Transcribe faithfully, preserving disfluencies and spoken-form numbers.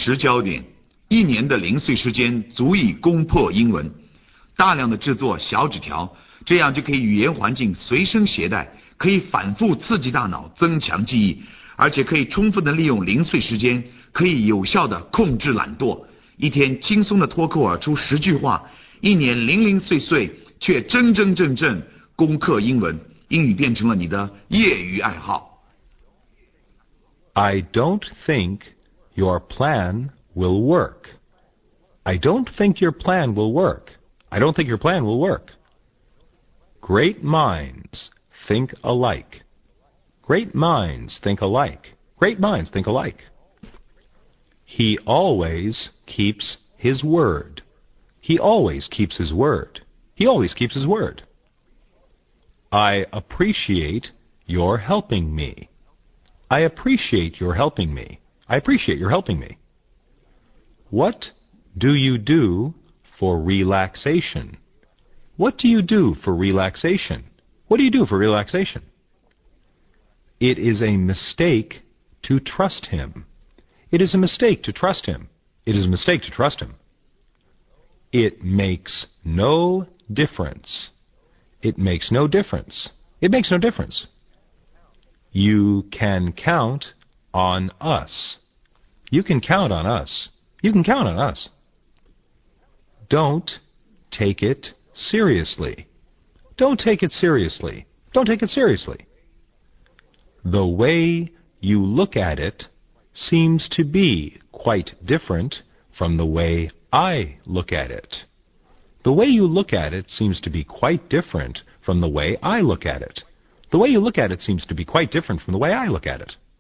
时焦点，一年的零碎时间足以攻破英文。大量的制作小纸条，这样就可以语言环境随身携带，可以反复刺激大脑，增强记忆，而且可以充分的利用零碎时间，可以有效的控制懒惰。一天轻松的脱口而出十句话，一年零零碎碎却真真正正攻克英文，英语变成了你的业余爱好。 I don't think your plan will work. I don't think your plan will work. I don't think your plan will work. Great minds think alike. Great minds think alike. Great minds think alike. He always keeps his word. He always keeps his word. He always keeps his word. I appreciate your helping me. I appreciate your helping me. I appreciate your helping me. What do you do for relaxation? What do you do for relaxation? What do you do for relaxation? It is a mistake to trust him. It is a mistake to trust him. It is a mistake to trust him. It makes no difference. It makes no difference. It makes no difference. You can count on us. You can count on us. You can count on us. Don't take it seriously. Don't take it seriously. Don't take it seriously. The way you look at it seems to be quite different from the way I look at it. The way you look at it seems to be quite different from the way I look at it. The way you look at it seems to be quite different from the way I look at it.